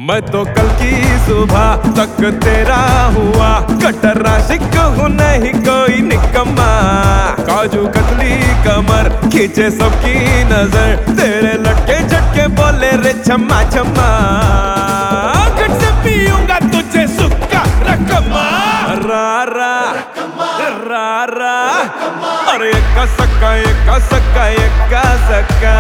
मैं तो कल की सुबह तक तेरा हुआ, कट्टर आशिक हूँ नहीं कोई निकम्मा। काजू कतली कमर खींचे सबकी नजर, तेरे लटके झटके बोले रे छम्मा छम्मा। गट से पीऊंगा तुझे सुक्का रकमा, रा रा रा रा, अरे एका सक्का एका सक्का एका सक्का।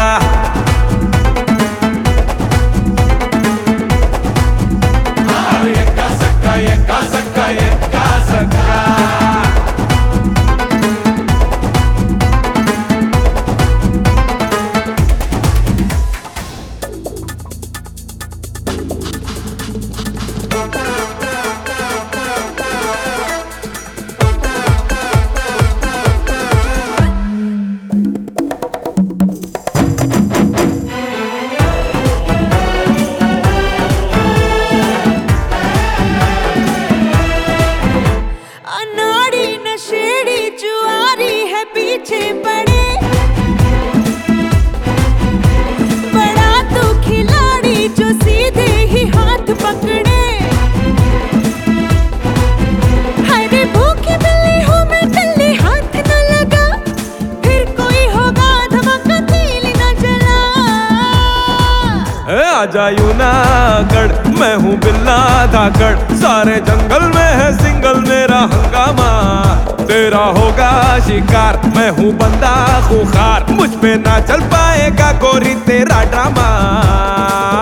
पीछे पड़े बड़ा तू खिलाड़ी जो सीधे ही हाथ पकड़े। हरे भूखी बिल्ली हूँ मैं टल्ली, हाथ न लगा फिर कोई होगा धमाका तीली न जला। आजा यूनागढ़ मैं हूँ बिल्ला धाकड़, सारे जंगल में है सिंगल मेरा हंगामा। तेरा होगा शिकार मैं हूँ बंदा खूंखार, मुझ पे ना चल पाएगा गोरी तेरा ड्रामा।